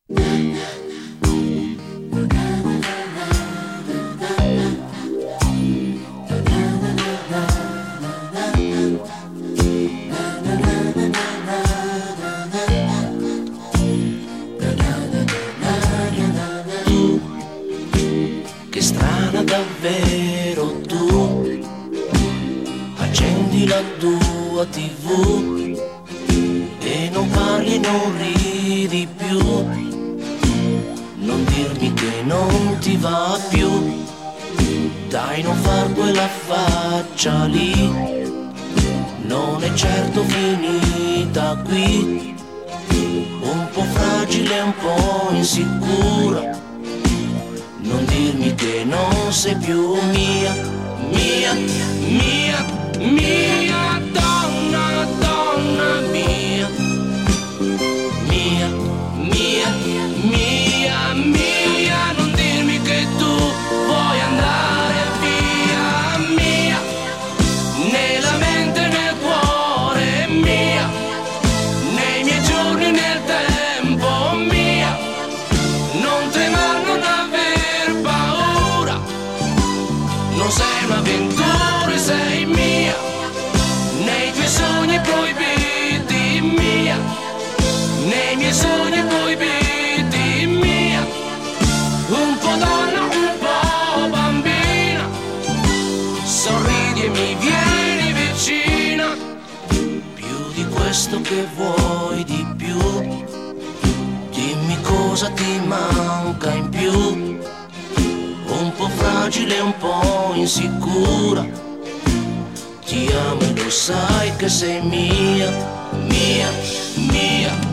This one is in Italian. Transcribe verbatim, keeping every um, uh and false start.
Che strana davvero tu, accendi la tua tivù e non parli e non ridi più, non dirmi che non ti va più, dai non far quella faccia lì, non è certo finita qui, un po' fragile, un po' insicura, non dirmi che non sei più mia, mia, mia, mia donna, donna mia, mia, mia, mia, mia, non dirmi che tu vuoi andare via, mia, nella mente, nel cuore, mia, nei miei giorni, nel tempo, mia, non tremare, non aver paura, non sei un'avventura, sei mia, nei tuoi sogni proibiti, mia, nei miei sogni proibiti, mia, un po' donna, un po' bambina, sorridi e mi vieni vicina, più di questo che vuoi di più, dimmi cosa ti manca in più, un po' fragile, un po' insicura, ti amo e lo sai che sei mia, mia, mia.